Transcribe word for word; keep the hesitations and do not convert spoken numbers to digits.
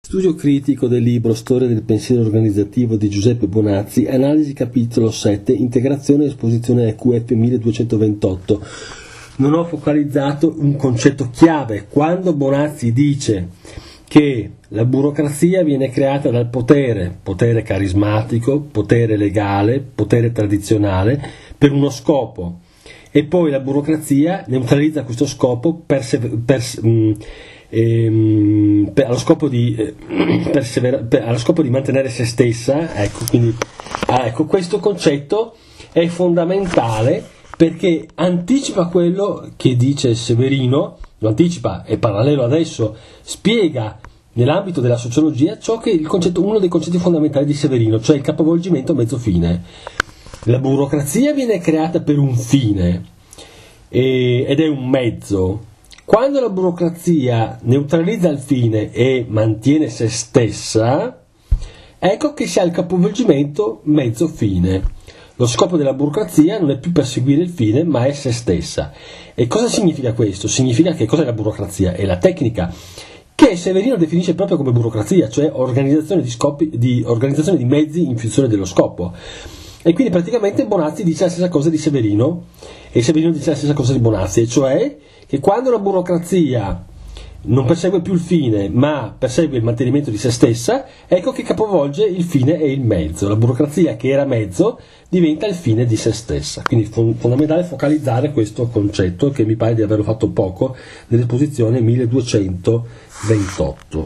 Studio critico del libro Storia del pensiero organizzativo di Giuseppe Bonazzi, analisi capitolo sette, integrazione e esposizione E Q F milleduecentoventotto. Non ho focalizzato un concetto chiave. Quando Bonazzi dice che la burocrazia viene creata dal potere, potere carismatico, potere legale, potere tradizionale, per uno scopo, e poi la burocrazia neutralizza questo scopo per, per, mh, ehm, per, allo, scopo di, eh, persevera, per, allo scopo di mantenere se stessa. Ecco, quindi, ah, ecco, questo concetto è fondamentale perché anticipa quello che dice Severino, lo anticipa, è parallelo adesso, spiega nell'ambito della sociologia ciò che il concetto, uno dei concetti fondamentali di Severino, cioè il capovolgimento a mezzo fine. La burocrazia viene creata per un fine e, ed è un mezzo. Quando la burocrazia neutralizza il fine e mantiene se stessa, ecco che si ha il capovolgimento mezzo fine. Lo scopo della burocrazia non è più perseguire il fine, ma è se stessa. E cosa significa questo? Significa che cosa è la burocrazia? È la tecnica che Severino definisce proprio come burocrazia, cioè organizzazione di, scopi, di, organizzazione di mezzi in funzione dello scopo. E quindi praticamente Bonazzi dice la stessa cosa di Severino, e Severino dice la stessa cosa di Bonazzi, e cioè che quando la burocrazia non persegue più il fine, ma persegue il mantenimento di se stessa, ecco che capovolge il fine e il mezzo. La burocrazia che era mezzo diventa il fine di se stessa. Quindi è fondamentale focalizzare questo concetto, che mi pare di averlo fatto poco nell'esposizione milleduecentoventotto.